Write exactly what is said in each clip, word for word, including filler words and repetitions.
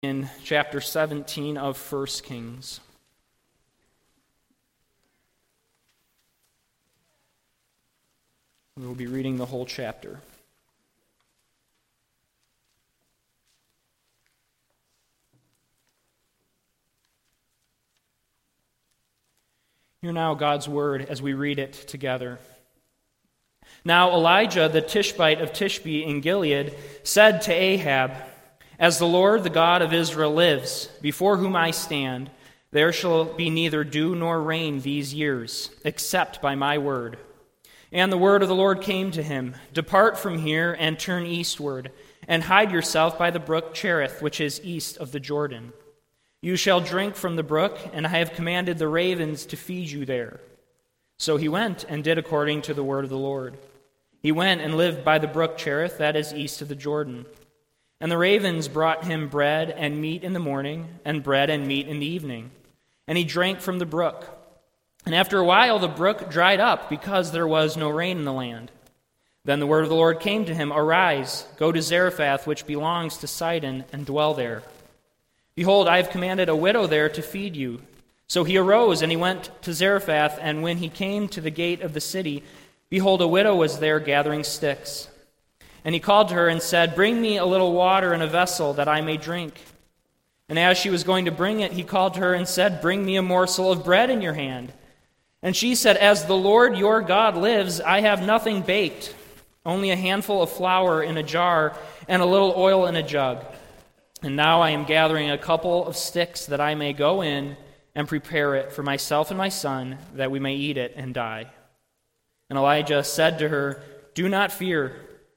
in chapter seventeen of First Kings. We will be reading the whole chapter. Hear now God's word as we read it together. Now Elijah the Tishbite of Tishbe in Gilead said to Ahab, "As the Lord, the God of Israel, lives, before whom I stand, there shall be neither dew nor rain these years, except by my word." And the word of the Lord came to him, "Depart from here and turn eastward, and hide yourself by the brook Cherith, which is east of the Jordan. You shall drink from the brook, and I have commanded the ravens to feed you there." So he went and did according to the word of the Lord. He went and lived by the brook Cherith, that is east of the Jordan. And the ravens brought him bread and meat in the morning, and bread and meat in the evening. And he drank from the brook. And after a while the brook dried up, because there was no rain in the land. Then the word of the Lord came to him, "Arise, go to Zarephath, which belongs to Sidon, and dwell there. Behold, I have commanded a widow there to feed you." So he arose, and he went to Zarephath, and when he came to the gate of the city, behold, a widow was there gathering sticks. And he called to her and said, "Bring me a little water in a vessel, that I may drink." And as she was going to bring it, he called to her and said, "Bring me a morsel of bread in your hand." And she said, "As the Lord your God lives, I have nothing baked, only a handful of flour in a jar and a little oil in a jug. And now I am gathering a couple of sticks, that I may go in and prepare it for myself and my son, that we may eat it and die." And Elijah said to her, "Do not fear.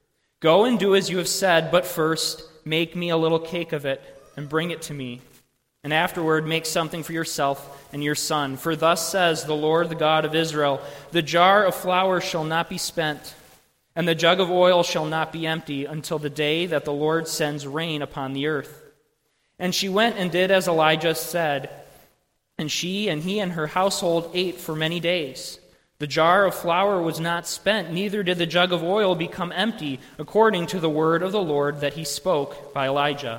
Go and do as you have said, but first make me a little cake of it and bring it to me. And afterward make something for yourself and your son. For thus says the Lord, the God of Israel, the jar of flour shall not be spent, and the jug of oil shall not be empty, until the day that the Lord sends rain upon the earth." And she went and did as Elijah said, and she and he and her household ate for many days. The jar of flour was not spent, neither did the jug of oil become empty, according to the word of the Lord that he spoke by Elijah.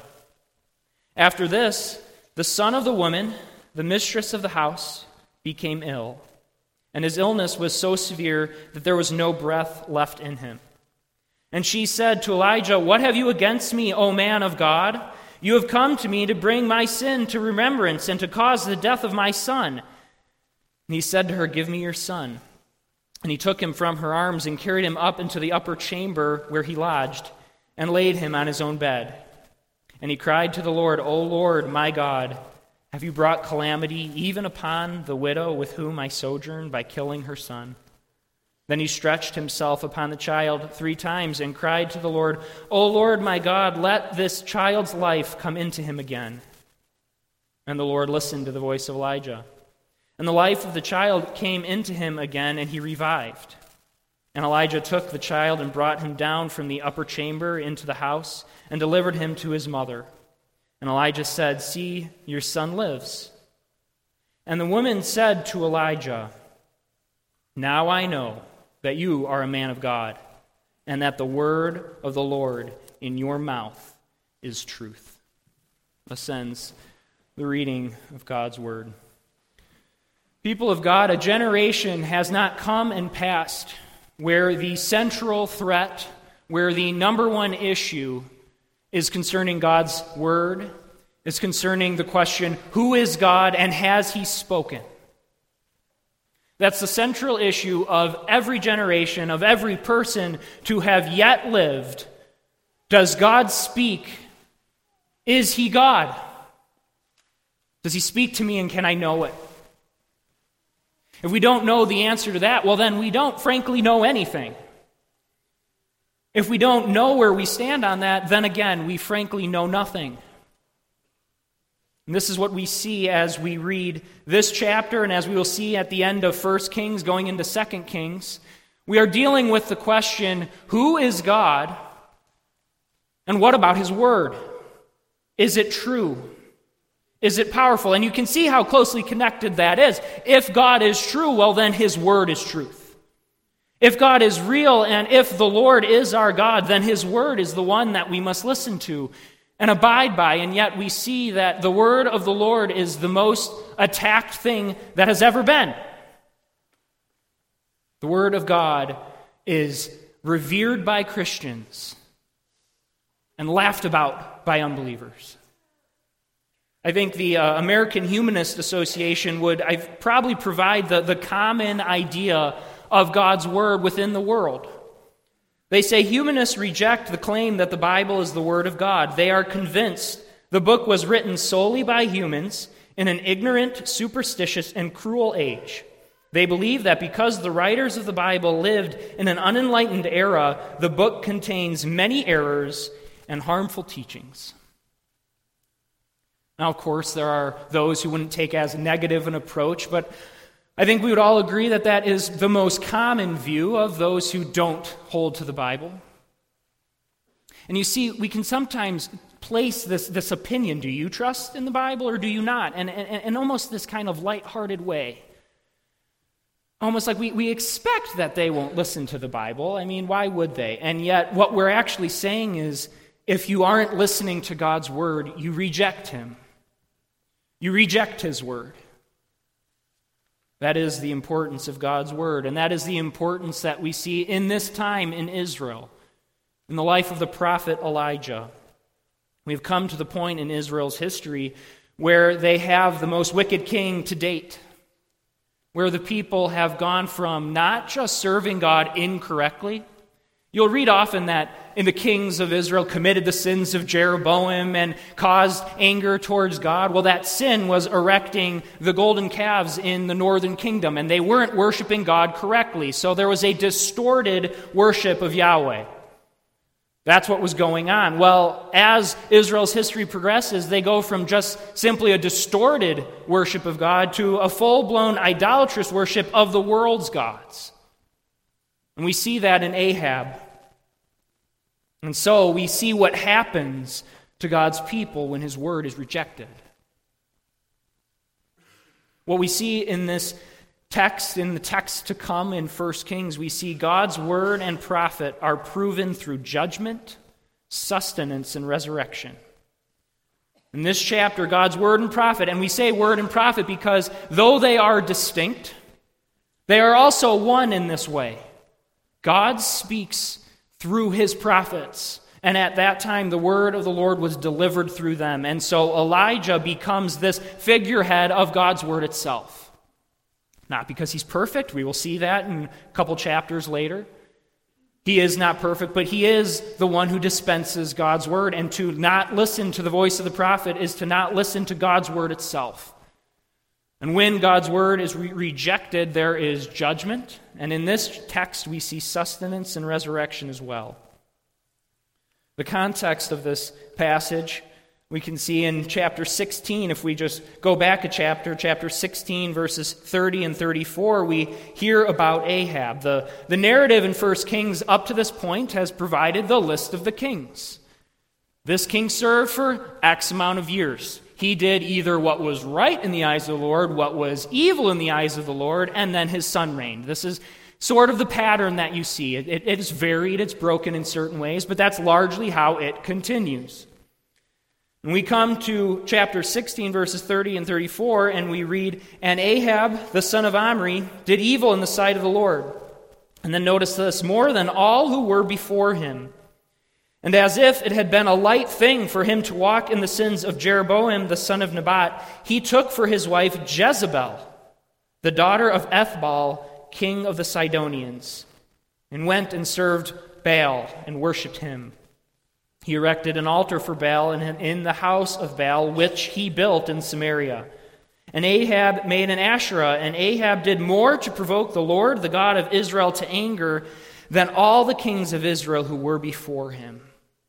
After this, the son of the woman, the mistress of the house, became ill, and his illness was so severe that there was no breath left in him. And she said to Elijah, "What have you against me, O man of God? You have come to me to bring my sin to remembrance and to cause the death of my son." And he said to her, "Give me your son." And he took him from her arms and carried him up into the upper chamber where he lodged, and laid him on his own bed. And he cried to the Lord, "O Lord, my God, have you brought calamity even upon the widow with whom I sojourn by killing her son?" Then he stretched himself upon the child three times and cried to the Lord, "O Lord, my God, let this child's life come into him again." And the Lord listened to the voice of Elijah. And the life of the child came into him again, and he revived. And Elijah took the child and brought him down from the upper chamber into the house and delivered him to his mother. And Elijah said, "See, your son lives." And the woman said to Elijah, "Now I know that you are a man of God, and that the word of the Lord in your mouth is truth." Thus ends the reading of God's word. People of God, a generation has not come and passed where the central threat, where the number one issue is concerning God's word, is concerning the question, who is God and has he spoken? That's the central issue of every generation, of every person to have yet lived. Does God speak? Is he God? Does he speak to me, and can I know it? If we don't know the answer to that, well, then we don't frankly know anything. If we don't know where we stand on that, then again, we frankly know nothing. And this is what we see as we read this chapter, and as we will see at the end of First Kings going into Second Kings. We are dealing with the question, who is God, and what about his word? Is it true? Is it powerful? And you can see how closely connected that is. If God is true, well, then his word is truth. If God is real, and if the Lord is our God, then his word is the one that we must listen to. and abide by, and yet we see that the word of the Lord is the most attacked thing that has ever been. The word of God is revered by Christians and laughed about by unbelievers. I think the uh, American Humanist Association would I probably provide the, the common idea of God's word within the world. They say humanists reject the claim that the Bible is the Word of God. They are convinced the book was written solely by humans in an ignorant, superstitious, and cruel age. They believe that because the writers of the Bible lived in an unenlightened era, the book contains many errors and harmful teachings. Now, of course, there are those who wouldn't take as negative an approach, but I think we would all agree that that is the most common view of those who don't hold to the Bible. And you see, we can sometimes place this, this opinion, do you trust in the Bible or do you not? And, and, and almost this kind of lighthearted way. Almost like we, we expect that they won't listen to the Bible. I mean, why would they? And yet what we're actually saying is, if you aren't listening to God's word, you reject him. You reject his word. That is the importance of God's word, and that is the importance that we see in this time in Israel, in the life of the prophet Elijah. We've come to the point in Israel's history where they have the most wicked king to date, where the people have gone from not just serving God incorrectly. You'll read often that in the kings of Israel committed the sins of Jeroboam and caused anger towards God. Well, that sin was erecting the golden calves in the northern kingdom, and they weren't worshiping God correctly. So there was a distorted worship of Yahweh. That's what was going on. Well, as Israel's history progresses, they go from just simply a distorted worship of God to a full-blown idolatrous worship of the world's gods. And we see that in Ahab. And so we see what happens to God's people when his word is rejected. What we see in this text, in the text to come in First Kings, we see God's word and prophet are proven through judgment, sustenance, and resurrection. In this chapter, God's word and prophet, and we say word and prophet because though they are distinct, they are also one in this way. God speaks through his prophets, and at that time the word of the Lord was delivered through them. And so Elijah becomes this figurehead of God's word itself. Not because he's perfect, we will see that in a couple chapters later. He is not perfect, but he is the one who dispenses God's word, and to not listen to the voice of the prophet is to not listen to God's word itself. And when God's word is re- rejected, there is judgment. And in this text, we see sustenance and resurrection as well. The context of this passage we can see in chapter sixteen. If we just go back a chapter, chapter sixteen, verses thirty and thirty-four, we hear about Ahab. The, the narrative in First Kings up to this point has provided the list of the kings. This king served for X amount of years. He did either what was right in the eyes of the Lord, what was evil in the eyes of the Lord, and then his son reigned. This is sort of the pattern that you see. It, it, it is varied, it's broken in certain ways, but that's largely how it continues. And we come to chapter sixteen, verses thirty and thirty-four, and we read, "And Ahab, the son of Omri, did evil in the sight of the Lord." And then notice this, "more than all who were before him. And as if it had been a light thing for him to walk in the sins of Jeroboam the son of Nebat, he took for his wife Jezebel, the daughter of Ethbaal, king of the Sidonians, and went and served Baal and worshipped him. He erected an altar for Baal in the house of Baal, which he built in Samaria. And Ahab made an Asherah, and Ahab did more to provoke the Lord, the God of Israel, to anger than all the kings of Israel who were before him."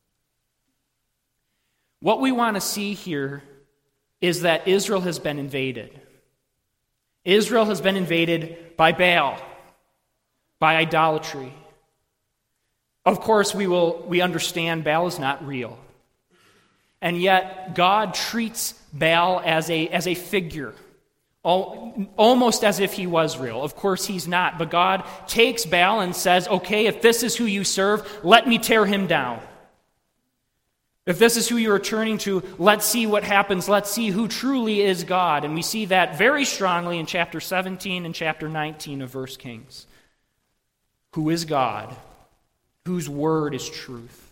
What we want to see here is that Israel has been invaded. Israel has been invaded by Baal, by idolatry. Of course, we will we understand Baal is not real. And yet, God treats Baal as a, as a figure, almost as if he was real. Of course, he's not. But God takes Baal and says, okay, if this is who you serve, let me tear him down. If this is who you are turning to, let's see what happens. Let's see who truly is God. And we see that very strongly in chapter seventeen and chapter nineteen of First Kings. Who is God? Whose word is truth?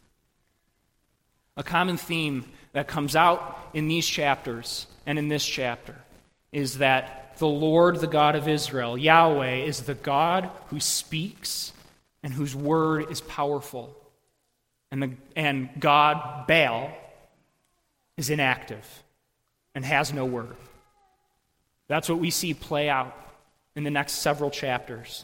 A common theme that comes out in these chapters and in this chapter is that the Lord, the God of Israel, Yahweh, is the God who speaks and whose word is powerful. And, the, and God, Baal, is inactive and has no word. That's what we see play out in the next several chapters.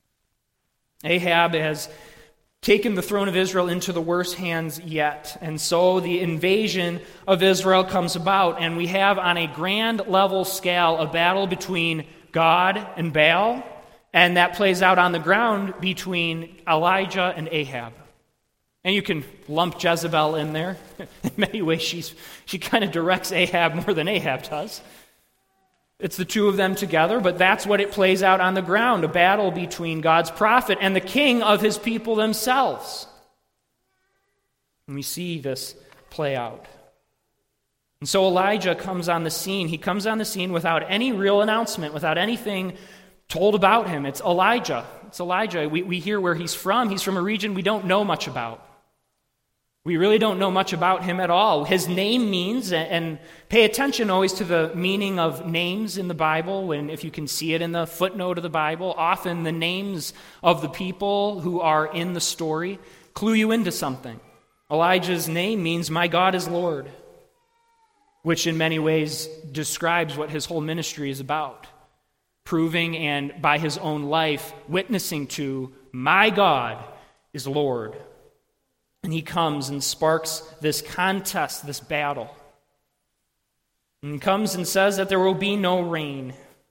Ahab has taken the throne of Israel into the worst hands yet. And so the invasion of Israel comes about, and we have on a grand level scale a battle between God and Baal, and that plays out on the ground between Elijah and Ahab. And you can lump Jezebel in there. In many ways, she's, she kind of directs Ahab more than Ahab does. It's the two of them together, but that's what it plays out on the ground, a battle between God's prophet and the king of his people themselves. And we see this play out. And so Elijah comes on the scene. He comes on the scene without any real announcement, without anything told about him. It's Elijah. It's Elijah. We, we hear where he's from. He's from a region we don't know much about. We really don't know much about him at all. His name means, and pay attention always to the meaning of names in the Bible, when if you can see it in the footnote of the Bible, often the names of the people who are in the story clue you into something. Elijah's name means, "My God is Lord," which in many ways describes what his whole ministry is about, proving and by his own life witnessing to, "My God is Lord." And he comes and sparks this contest, this battle. And he comes and says that there will be no rain.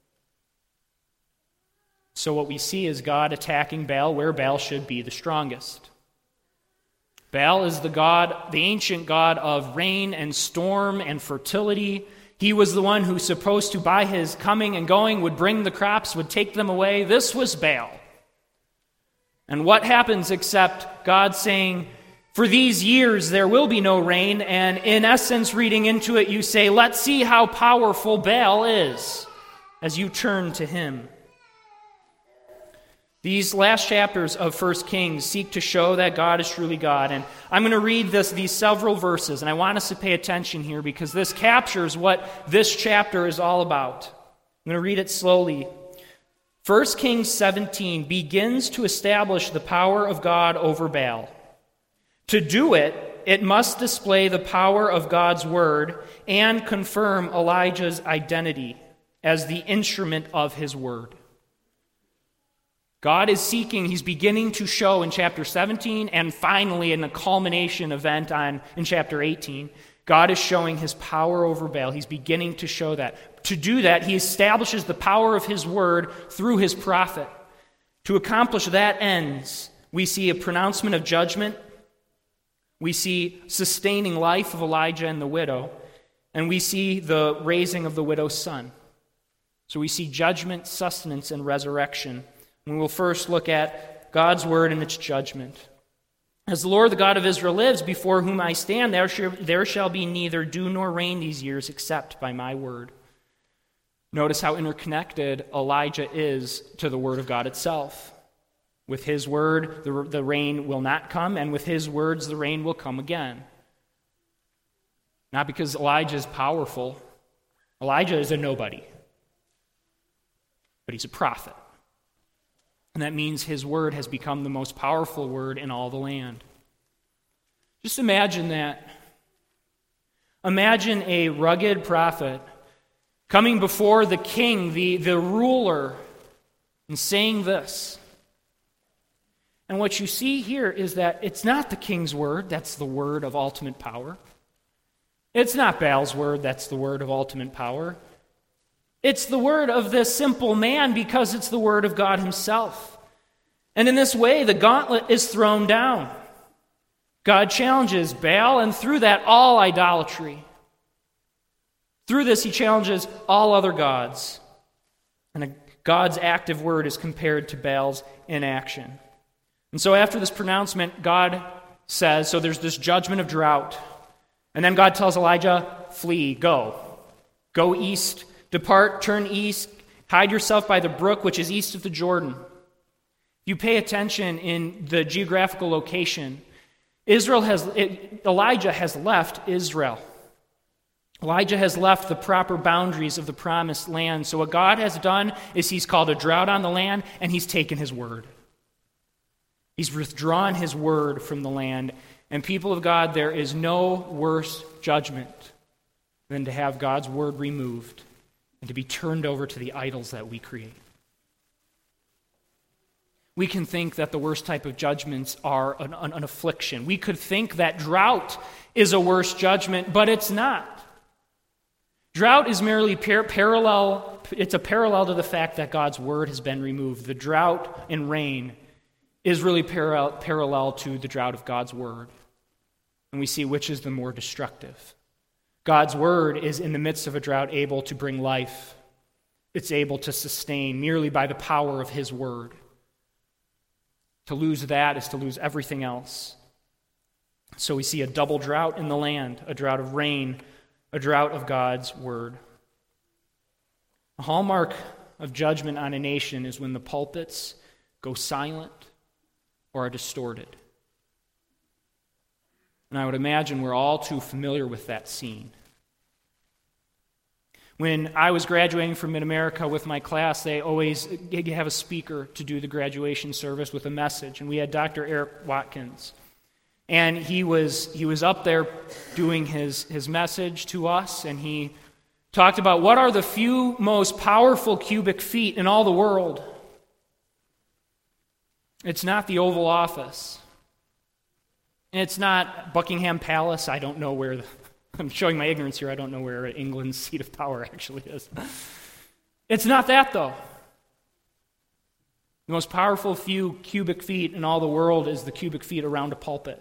So what we see is God attacking Baal where Baal should be the strongest. Baal is the god, the ancient god of rain and storm and fertility. He was the one who's supposed to, by his coming and going, would bring the crops, would take them away. This was Baal. And what happens except God saying, "For these years there will be no rain," and in essence, reading into it, you say, let's see how powerful Baal is as you turn to him. These last chapters of First Kings seek to show that God is truly God. And I'm going to read this, these several verses, and I want us to pay attention here because this captures what this chapter is all about. I'm going to read it slowly. First Kings seventeen begins to establish the power of God over Baal. To do it, it must display the power of God's word and confirm Elijah's identity as the instrument of his word. God is seeking, he's beginning to show in chapter seventeen, and finally in the culmination event on in chapter eighteen, God is showing his power over Baal. He's beginning to show that. To do that, he establishes the power of his word through his prophet. To accomplish that ends, we see a pronouncement of judgment. We see sustaining life of Elijah and the widow, and we see the raising of the widow's son. So we see judgment, sustenance, and resurrection. We will first look at God's word and its judgment. As the Lord, the God of Israel, lives, before whom I stand, there shall, there shall be neither dew nor rain these years except by my word. Notice how interconnected Elijah is to the word of God itself. With his word, the, the rain will not come, and with his words, the rain will come again. Not because Elijah is powerful. Elijah is a nobody. But he's a prophet. And that means his word has become the most powerful word in all the land. Just imagine that. Imagine a rugged prophet coming before the king, the, the ruler, and saying this. And what you see here is that it's not the king's word, that's the word of ultimate power. It's not Baal's word, that's the word of ultimate power. It's the word of this simple man because it's the word of God himself. And in this way, the gauntlet is thrown down. God challenges Baal, and through that, all idolatry. Through this, he challenges all other gods. And God's active word is compared to Baal's inaction. And so after this pronouncement, God says, so there's this judgment of drought. And then God tells Elijah, flee, go. Go east, depart, turn east, hide yourself by the brook which is east of the Jordan. If you pay attention in the geographical location, Israel has it, Elijah has left Israel. Elijah has left the proper boundaries of the promised land. So what God has done is he's called a drought on the land, and he's taken his word. He's withdrawn his word from the land. And people of God, there is no worse judgment than to have God's word removed and to be turned over to the idols that we create. We can think that the worst type of judgments are an, an, an affliction. We could think that drought is a worse judgment, but it's not. Drought is merely par- parallel, it's a parallel to the fact that God's word has been removed. The drought in rain is really parallel, parallel to the drought of God's word. And we see which is the more destructive. God's word is in the midst of a drought able to bring life. It's able to sustain merely by the power of his word. To lose that is to lose everything else. So we see a double drought in the land, a drought of rain, a drought of God's word. A hallmark of judgment on a nation is when the pulpits go silent or are distorted. And I would imagine we're all too familiar with that scene. When I was graduating from Mid-America with my class, they always have a speaker to do the graduation service with a message. And we had Doctor Eric Watkins. And he was he was up there doing his, his message to us, and he talked about what are the few most powerful cubic feet in all the world. It's not the Oval Office. And it's not Buckingham Palace. I don't know where, the, I'm showing my ignorance here, I don't know where England's seat of power actually is. It's not that, though. The most powerful few cubic feet in all the world is the cubic feet around a pulpit.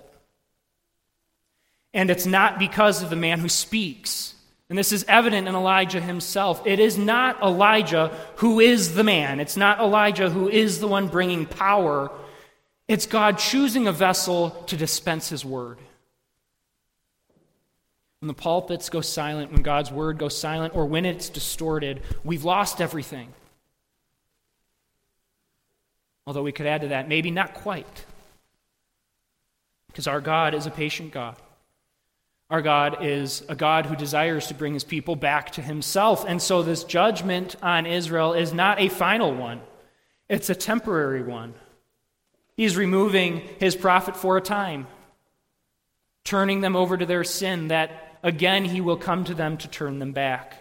And it's not because of the man who speaks. And this is evident in Elijah himself. It is not Elijah who is the man. It's not Elijah who is the one bringing power. It's God choosing a vessel to dispense his word. When the pulpits go silent, when God's word goes silent, or when it's distorted, we've lost everything. Although we could add to that, maybe not quite. Because our God is a patient God. Our God is a God who desires to bring his people back to himself. And so this judgment on Israel is not a final one. It's a temporary one. He's removing his prophet for a time, turning them over to their sin, that again he will come to them to turn them back.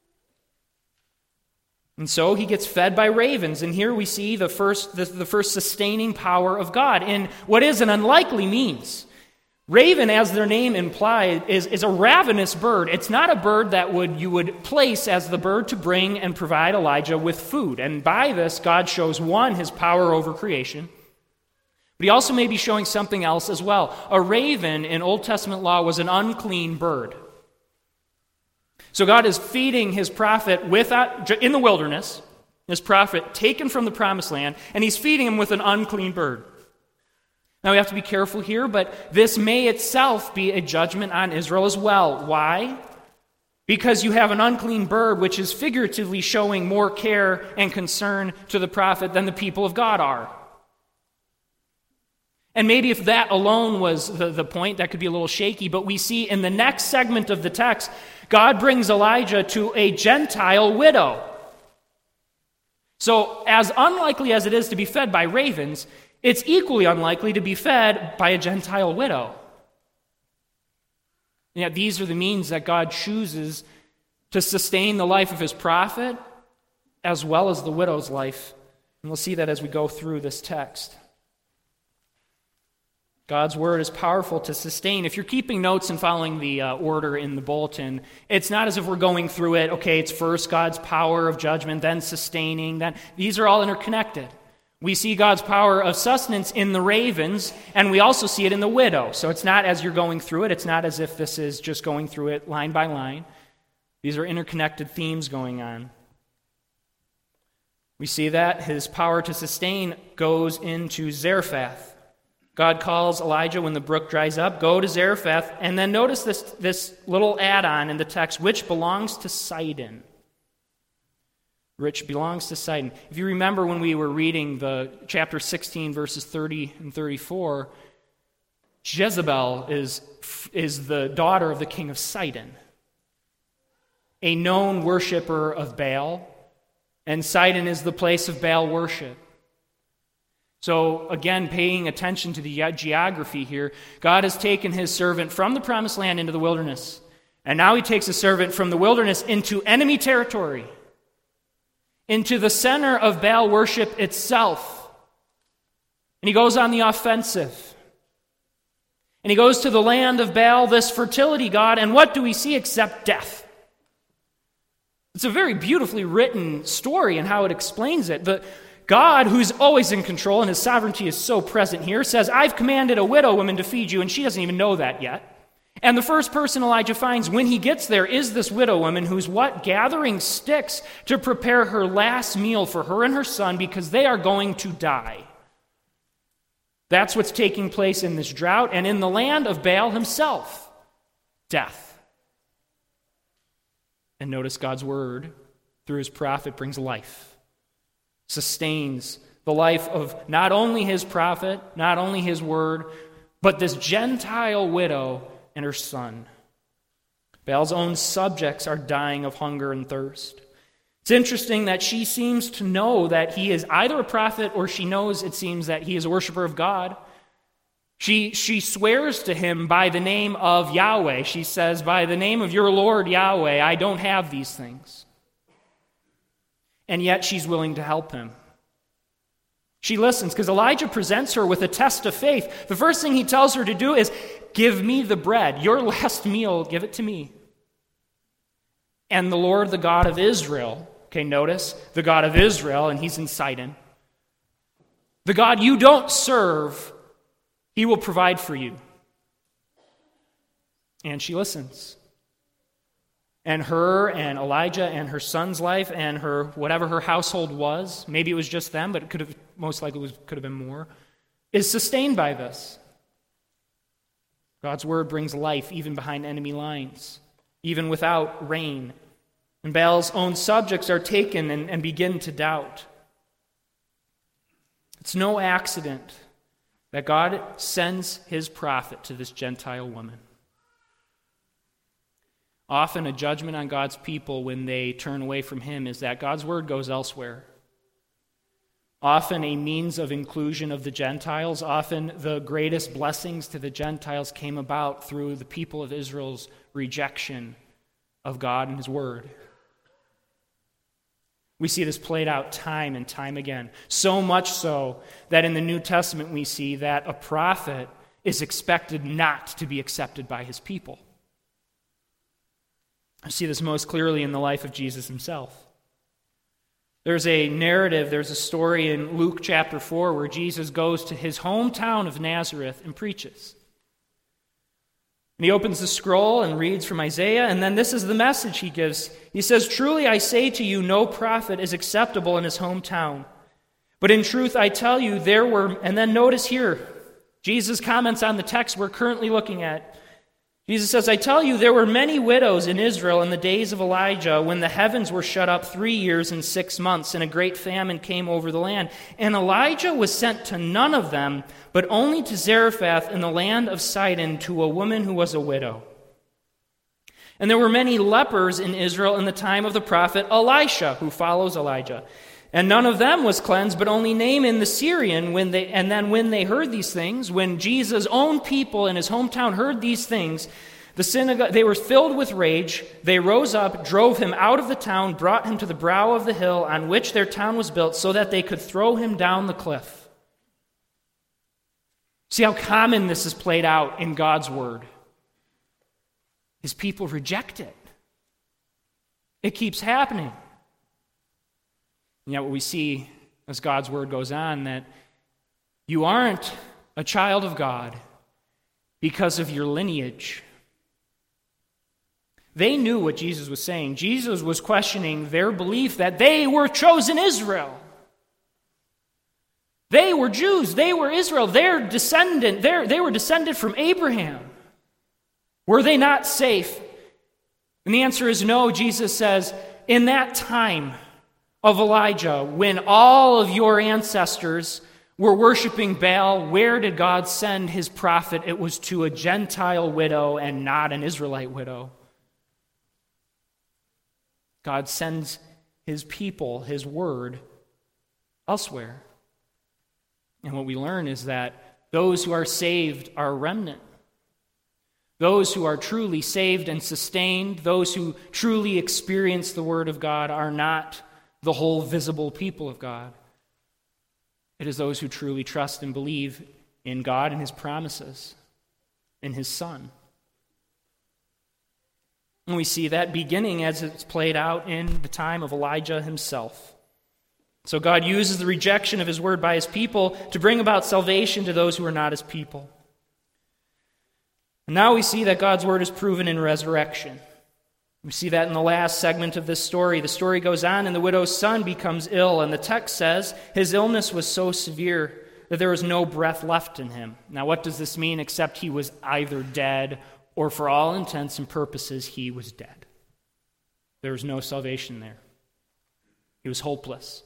And so he gets fed by ravens. And here we see the first, the, the first sustaining power of God in what is an unlikely means. Raven, as their name implies, is, is a ravenous bird. It's not a bird that would you would place as the bird to bring and provide Elijah with food. And by this, God shows, one, his power over creation. But he also may be showing something else as well. A raven in Old Testament law was an unclean bird. So God is feeding his prophet with, in the wilderness, his prophet taken from the promised land, and he's feeding him with an unclean bird. Now we have to be careful here, but this may itself be a judgment on Israel as well. Why? Because you have an unclean bird which is figuratively showing more care and concern to the prophet than the people of God are. And maybe if that alone was the, the point, that could be a little shaky, but we see in the next segment of the text, God brings Elijah to a Gentile widow. So as unlikely as it is to be fed by ravens, it's equally unlikely to be fed by a Gentile widow. And yet these are the means that God chooses to sustain the life of his prophet as well as the widow's life. And we'll see that as we go through this text. God's word is powerful to sustain. If you're keeping notes and following the uh, order in the bulletin, it's not as if we're going through it, okay, it's first God's power of judgment, then sustaining, then these are all interconnected. We see God's power of sustenance in the ravens, and we also see it in the widow. So it's not as you're going through it. It's not as if this is just going through it line by line. These are interconnected themes going on. We see that his power to sustain goes into Zarephath. God calls Elijah when the brook dries up, go to Zarephath, and then notice this, this little add-on in the text, which belongs to Sidon. Which belongs to Sidon. If you remember when we were reading the chapter sixteen, verses thirty and thirty-four, Jezebel is, is the daughter of the king of Sidon, a known worshiper of Baal, and Sidon is the place of Baal worship. So, again, paying attention to the geography here, God has taken his servant from the promised land into the wilderness, and now he takes a servant from the wilderness into enemy territory, into the center of Baal worship itself. And he goes on the offensive. And he goes to the land of Baal, this fertility god, and what do we see except death? It's a very beautifully written story in how it explains it. The God, who's always in control, and his sovereignty is so present here, says, I've commanded a widow woman to feed you, and she doesn't even know that yet. And the first person Elijah finds when he gets there is this widow woman who's what? Gathering sticks to prepare her last meal for her and her son because they are going to die. That's what's taking place in this drought, and in the land of Baal himself, death. And notice God's word through his prophet brings life, sustains the life of not only his prophet, not only his word, but this Gentile widow and her son. Baal's own subjects are dying of hunger and thirst. It's interesting that she seems to know that he is either a prophet or she knows, it seems, that he is a worshiper of God. She, she swears to him by the name of Yahweh. She says, by the name of your Lord Yahweh, I don't have these things. And yet she's willing to help him. She listens because Elijah presents her with a test of faith. The first thing he tells her to do is, give me the bread. Your last meal, give it to me. And the Lord, the God of Israel, okay, notice, the God of Israel, and he's in Sidon. The God you don't serve, he will provide for you. And she listens. And her and Elijah and her son's life and her whatever her household was, maybe it was just them, but it could have most likely was, could have been more, is sustained by this. God's word brings life even behind enemy lines, even without rain. And Baal's own subjects are taken and, and begin to doubt. It's no accident that God sends his prophet to this Gentile woman. Often a judgment on God's people when they turn away from him is that God's word goes elsewhere. Often a means of inclusion of the Gentiles, often the greatest blessings to the Gentiles came about through the people of Israel's rejection of God and his word. We see this played out time and time again. So much so that in the New Testament we see that a prophet is expected not to be accepted by his people. I see this most clearly in the life of Jesus himself. There's a narrative, there's a story in Luke chapter four where Jesus goes to his hometown of Nazareth and preaches. And he opens the scroll and reads from Isaiah, and then this is the message he gives. He says, truly I say to you, no prophet is acceptable in his hometown. But in truth I tell you, there were, and then notice here, Jesus comments on the text we're currently looking at. Jesus says, I tell you, there were many widows in Israel in the days of Elijah when the heavens were shut up three years and six months and a great famine came over the land. And Elijah was sent to none of them, but only to Zarephath in the land of Sidon to a woman who was a widow. And there were many lepers in Israel in the time of the prophet Elisha, who follows Elijah. And none of them was cleansed, but only Naaman the Syrian. When they, and then when they heard these things, when Jesus' own people in his hometown heard these things, the synagogue, they were filled with rage. They rose up, drove him out of the town, brought him to the brow of the hill on which their town was built, so that they could throw him down the cliff. See how common this is played out in God's word. His people reject it. It keeps happening. And yet what we see as God's word goes on, that you aren't a child of God because of your lineage. They knew what Jesus was saying. Jesus was questioning their belief that they were chosen Israel. They were Jews. They were Israel. They're descendant. They're, they were descended from Abraham. Were they not safe? And the answer is no. Jesus says, in that time of Elijah, when all of your ancestors were worshiping Baal, where did God send his prophet? It was to a Gentile widow and not an Israelite widow. God sends his people, his word, elsewhere. And what we learn is that those who are saved are a remnant. Those who are truly saved and sustained, those who truly experience the word of God, are not the whole visible people of God. It is those who truly trust and believe in God and his promises, in his Son. And we see that beginning as it's played out in the time of Elijah himself. So God uses the rejection of his word by his people to bring about salvation to those who are not his people. And now we see that God's word is proven in resurrection. We see that in the last segment of this story. The story goes on, and the widow's son becomes ill, and the text says his illness was so severe that there was no breath left in him. Now, what does this mean except he was either dead or, for all intents and purposes, he was dead? There was no salvation there. He was hopeless.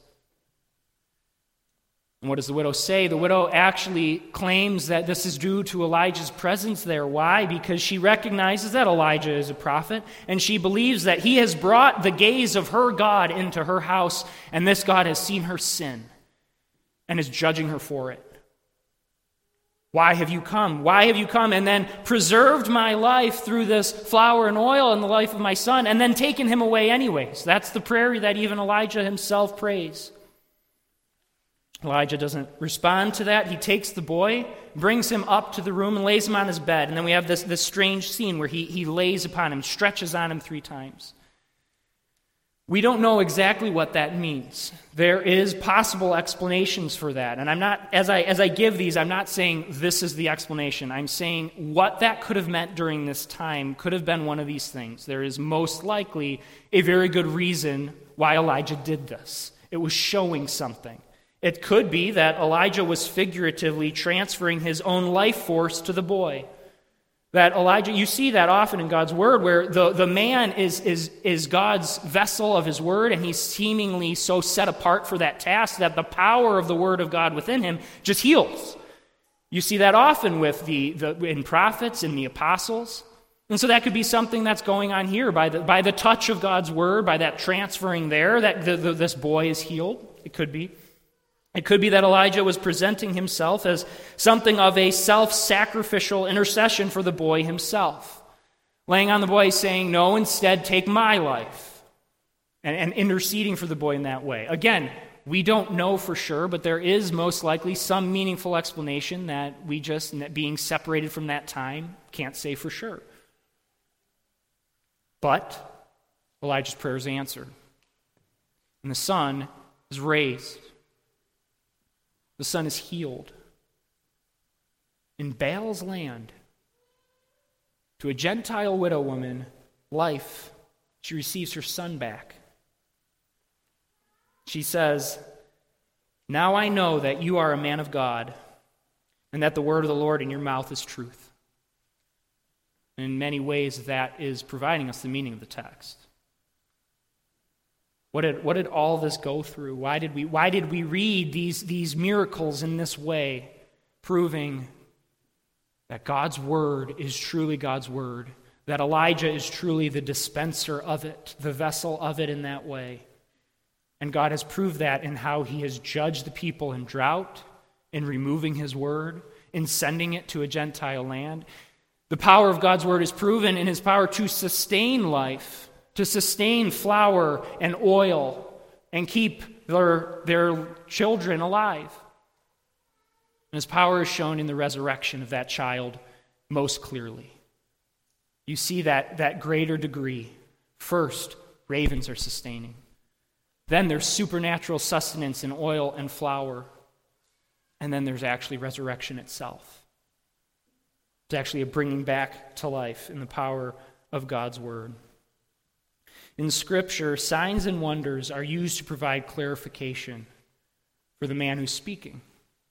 And what does the widow say? The widow actually claims that this is due to Elijah's presence there. Why? Because she recognizes that Elijah is a prophet, and she believes that he has brought the gaze of her God into her house, and this God has seen her sin and is judging her for it. Why have you come? Why have you come and then preserved my life through this flour and oil in the life of my son, and then taken him away anyways? That's the prayer that even Elijah himself prays. Elijah doesn't respond to that. He takes the boy, brings him up to the room, and lays him on his bed. And then we have this, this strange scene where he, he lays upon him, stretches on him three times. We don't know exactly what that means. There is possible explanations for that. And I'm not, as I as I give these, I'm not saying this is the explanation. I'm saying what that could have meant during this time could have been one of these things. There is most likely a very good reason why Elijah did this. It was showing something. It could be that Elijah was figuratively transferring his own life force to the boy. That Elijah, you see that often in God's word, where the, the man is, is, is God's vessel of his word, and he's seemingly so set apart for that task that the power of the word of God within him just heals. You see that often with the, the in prophets and the apostles. And so that could be something that's going on here by the, by the touch of God's word, by that transferring there, that the, the, this boy is healed. It could be. It could be that Elijah was presenting himself as something of a self-sacrificial intercession for the boy himself, laying on the boy saying, no, instead take my life, and, and interceding for the boy in that way. Again, we don't know for sure, but there is most likely some meaningful explanation that we just, being separated from that time, can't say for sure. But Elijah's prayer is answered, and the son is raised. The son is healed. In Baal's land, to a Gentile widow woman, life, she receives her son back. She says, now I know that you are a man of God, and that the word of the Lord in your mouth is truth. And in many ways, that is providing us the meaning of the text. What did, what did all this go through? Why did we, why did we read these, these miracles in this way, proving that God's word is truly God's word, that Elijah is truly the dispenser of it, the vessel of it in that way? And God has proved that in how he has judged the people in drought, in removing his word, in sending it to a Gentile land. The power of God's word is proven in his power to sustain life, to sustain flour and oil and keep their, their children alive. And his power is shown in the resurrection of that child most clearly. You see that, that greater degree. First, ravens are sustaining. Then there's supernatural sustenance in oil and flour. And then there's actually resurrection itself. It's actually a bringing back to life in the power of God's word. In Scripture, signs and wonders are used to provide clarification for the man who's speaking.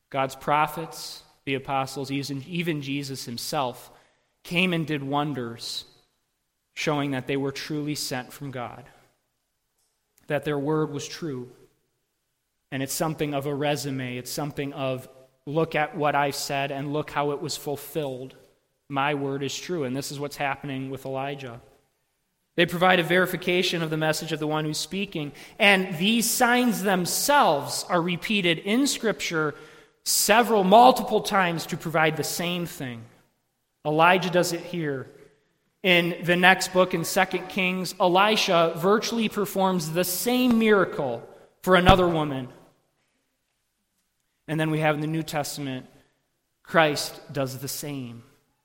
God's prophets, the apostles, even Jesus himself, came and did wonders, showing that they were truly sent from God, that their word was true. And it's something of a resume. It's something of, look at what I've said and look how it was fulfilled. My word is true. And this is what's happening with Elijah. They provide a verification of the message of the one who's speaking. And these signs themselves are repeated in Scripture several, multiple times to provide the same thing. Elijah does it here. In the next book, in Second Kings, Elisha virtually performs the same miracle for another woman. And then we have in the New Testament, Christ does the same.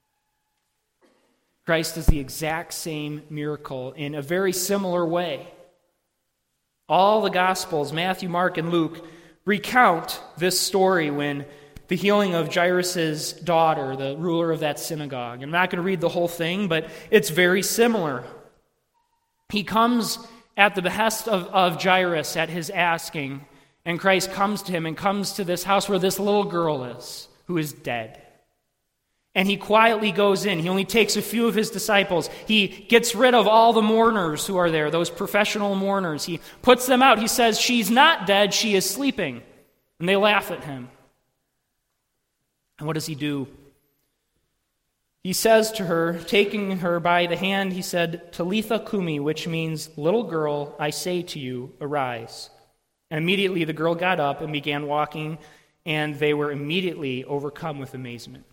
Christ does the exact same miracle in a very similar way. All the Gospels, Matthew, Mark, and Luke, recount this story when the healing of Jairus' daughter, the ruler of that synagogue. I'm not going to read the whole thing, but it's very similar. He comes at the behest of, of Jairus at his asking, and Christ comes to him and comes to this house where this little girl is, who is dead. And he quietly goes in. He only takes a few of his disciples. He gets rid of all the mourners who are there, those professional mourners. He puts them out. He says, she's not dead, she is sleeping. And they laugh at him. And what does he do? He says to her, taking her by the hand, he said, Talitha kumi, which means, little girl, I say to you, arise. And immediately the girl got up and began walking, and they were immediately overcome with amazement.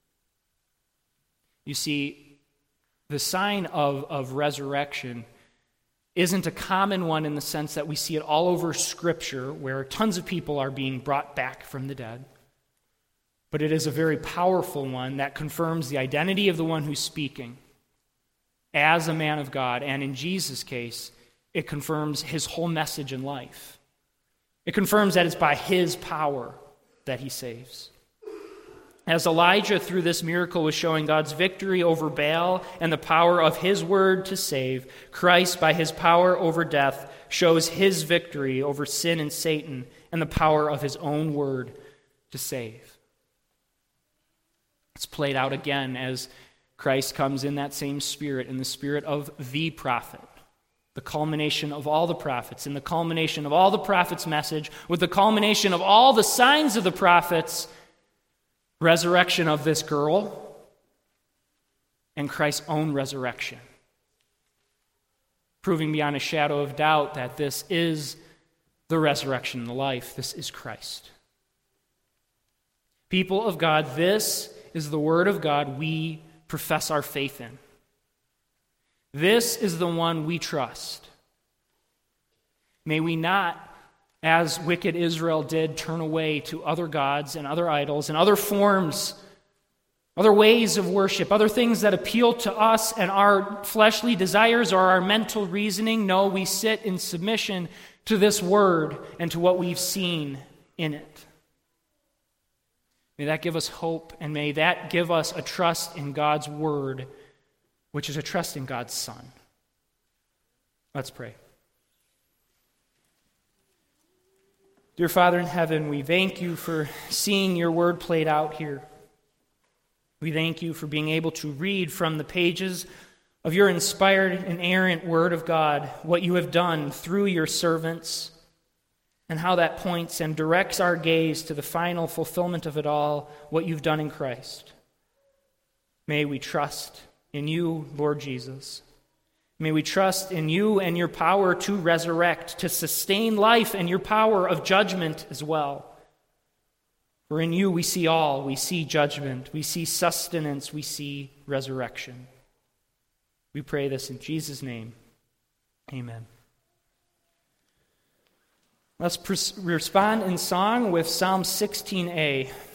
You see, the sign of, of resurrection isn't a common one in the sense that we see it all over Scripture, where tons of people are being brought back from the dead. But it is a very powerful one that confirms the identity of the one who's speaking as a man of God. And in Jesus' case, it confirms his whole message in life. It confirms that it's by his power that he saves. As Elijah, through this miracle, was showing God's victory over Baal and the power of his word to save, Christ, by his power over death, shows his victory over sin and Satan and the power of his own word to save. It's played out again as Christ comes in that same spirit, in the spirit of the prophet, the culmination of all the prophets, in the culmination of all the prophets' message, with the culmination of all the signs of the prophets, resurrection of this girl, and Christ's own resurrection, proving beyond a shadow of doubt that this is the resurrection and the life. This is Christ. People of God, this is the word of God we profess our faith in. This is the one we trust. May we not, as wicked Israel did, turn away to other gods and other idols and other forms, other ways of worship, other things that appeal to us and our fleshly desires or our mental reasoning. No, we sit in submission to this word and to what we've seen in it. May that give us hope, and may that give us a trust in God's word, which is a trust in God's Son. Let's pray. Dear Father in heaven, we thank you for seeing your word played out here. We thank you for being able to read from the pages of your inspired and inerrant word of God what you have done through your servants, and how that points and directs our gaze to the final fulfillment of it all, what you've done in Christ. May we trust in you, Lord Jesus. May we trust in you and your power to resurrect, to sustain life, and your power of judgment as well. For in you we see all. We see judgment, we see sustenance, we see resurrection. We pray this in Jesus' name. Amen. Let's pres- respond in song with Psalm sixteen a.